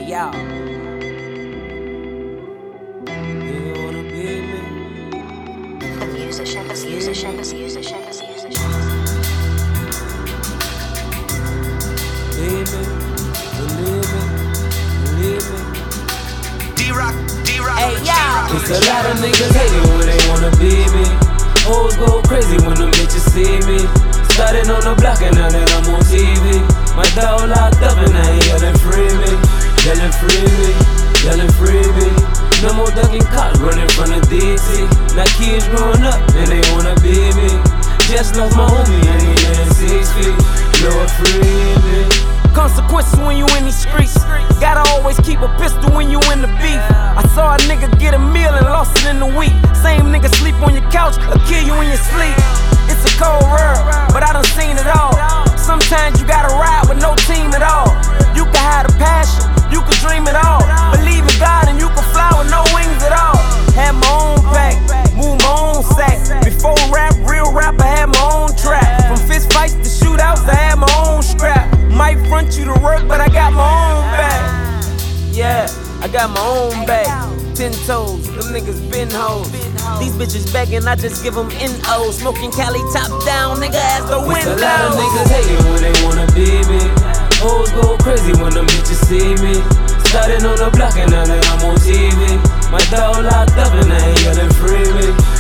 y'all. The musician. D-Rock, Hey, y'all. It's a lot of niggas hating when they wanna be me. Hoes go crazy when them bitches see me. Started on the block and now that I'm on TV. My dog locked up and I ain't yelling free me. Yelling free me, yelling free me. No more ducking cops running from the DT. Now kids growing up and they wanna be me. Just lost my homie and he in 6 feet. Lord free me. Consequences when you in these streets. Gotta always keep a pistol when you in the beef. I saw a nigga get a meal and lost it in the week. Same nigga sleep on your couch or kill you in your sleep. It's a cold world, but I done seen it all. Sometimes you gotta ride with no team at all. You can have a passion, you can dream it all. Believe in God and you can fly with no wings at all. Had my own pack, move my own sack. Before rap, real rap, I had my own trap. From fist fights to shootouts, I had my own scrap. Might front you to work, but I got my own back. Yeah, I got my own back. 10 toes, them niggas been hoes. These bitches begging, I just give them N.O. Smoking Cali top down, nigga, as the It's window. a lot of niggas hating when they wanna be me. Hoes go crazy when them bitches see me. Started on the block and now that I'm on TV. My dog locked up and I ain't yelling free me.